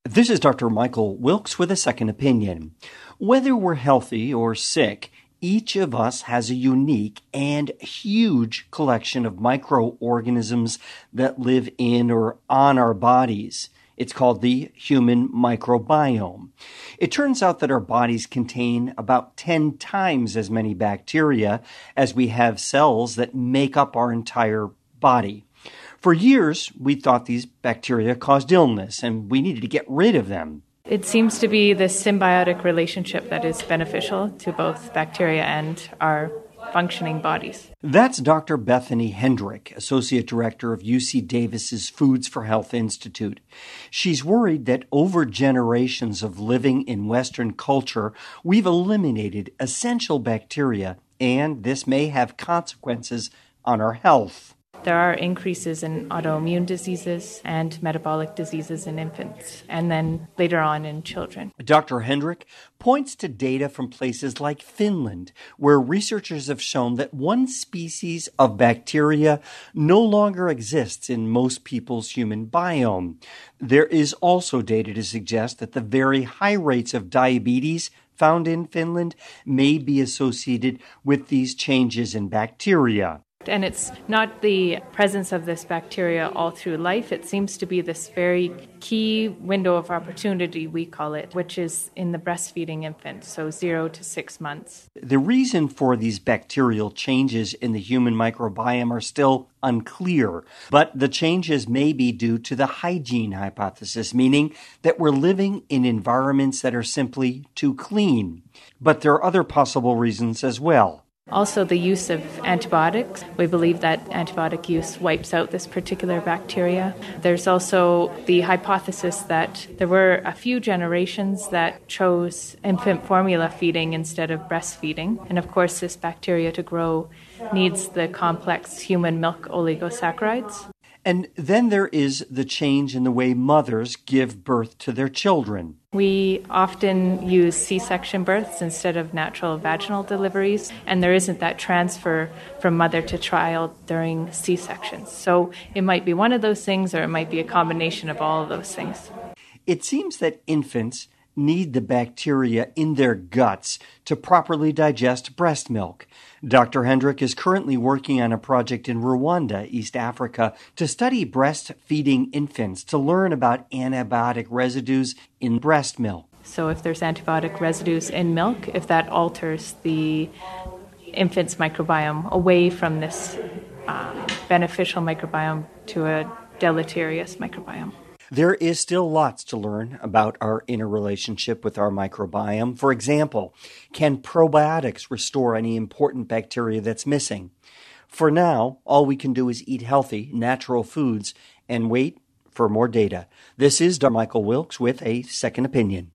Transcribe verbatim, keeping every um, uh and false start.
This is Doctor Michael Wilkes with a second opinion. Whether we're healthy or sick, each of us has a unique and huge collection of microorganisms that live in or on our bodies. It's called the human microbiome. It turns out that our bodies contain about ten times as many bacteria as we have cells that make up our entire body. For years, we thought these bacteria caused illness and we needed to get rid of them. It seems to be this symbiotic relationship that is beneficial to both bacteria and our functioning bodies. That's Doctor Bethany Hendrick, Associate Director of U C Davis's Foods for Health Institute. She's worried that over generations of living in Western culture, we've eliminated essential bacteria, and this may have consequences on our health. There are increases in autoimmune diseases and metabolic diseases in infants, and then later on in children. Doctor Hendrick points to data from places like Finland, where researchers have shown that one species of bacteria no longer exists in most people's human biome. There is also data to suggest that the very high rates of diabetes found in Finland may be associated with these changes in bacteria. And it's not the presence of this bacteria all through life. It seems to be this very key window of opportunity, we call it, which is in the breastfeeding infant, so zero to six months. The reason for these bacterial changes in the human microbiome are still unclear, but the changes may be due to the hygiene hypothesis, meaning that we're living in environments that are simply too clean. But there are other possible reasons as well. Also, the use of antibiotics. We believe that antibiotic use wipes out this particular bacteria. There's also the hypothesis that there were a few generations that chose infant formula feeding instead of breastfeeding. And of course, this bacteria to grow needs the complex human milk oligosaccharides. And then there is the change in the way mothers give birth to their children. We often use C-section births instead of natural vaginal deliveries, and there isn't that transfer from mother to child during C-sections. So it might be one of those things, or it might be a combination of all of those things. It seems that infants need the bacteria in their guts to properly digest breast milk. Doctor Hendrick is currently working on a project in Rwanda, East Africa, to study breastfeeding infants to learn about antibiotic residues in breast milk. So if there's antibiotic residues in milk, if that alters the infant's microbiome away from this um, beneficial microbiome to a deleterious microbiome. There is still lots to learn about our interrelationship with our microbiome. For example, can probiotics restore any important bacteria that's missing? For now, all we can do is eat healthy, natural foods and wait for more data. This is Doctor Michael Wilkes with a second opinion.